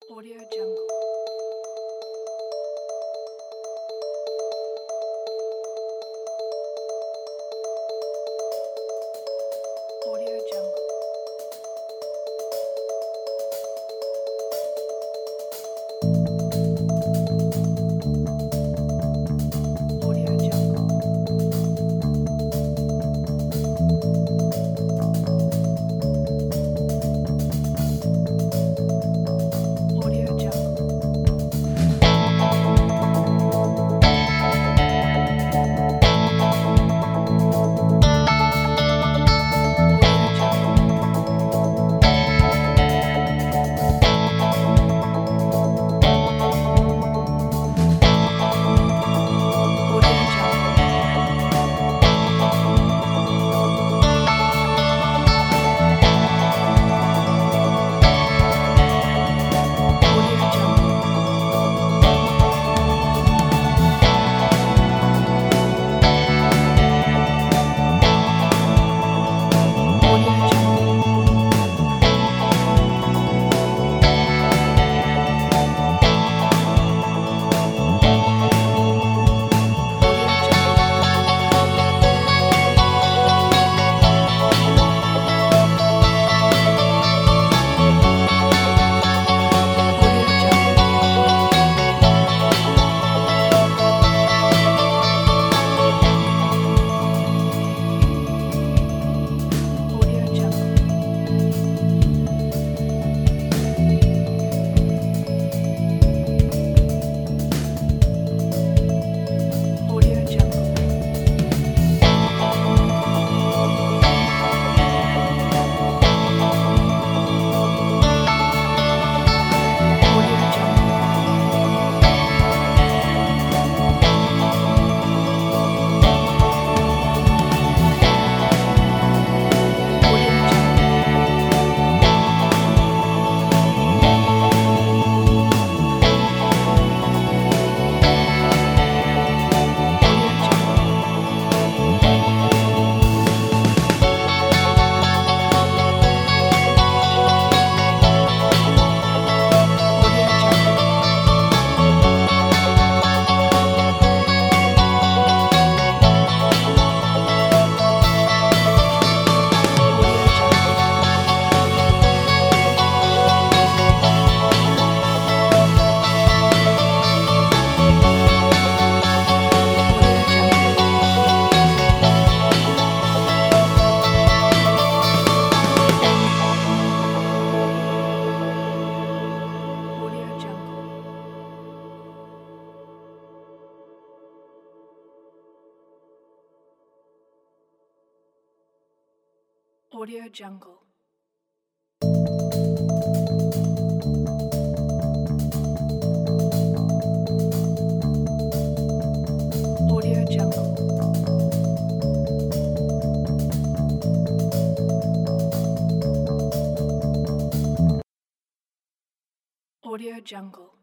Audio Jungle. Audio Jungle. Audio Jungle. Audio Jungle. Audio Jungle. Audio Jungle. Audio Jungle. Audio Jungle. Audio Jungle. Audio Jungle. Audio Jungle. Audio Jungle. Audio Jungle. Audio Jungle. Audio Jungle. Audio Jungle. Audio Jungle. Audio Jungle. Audio Jungle.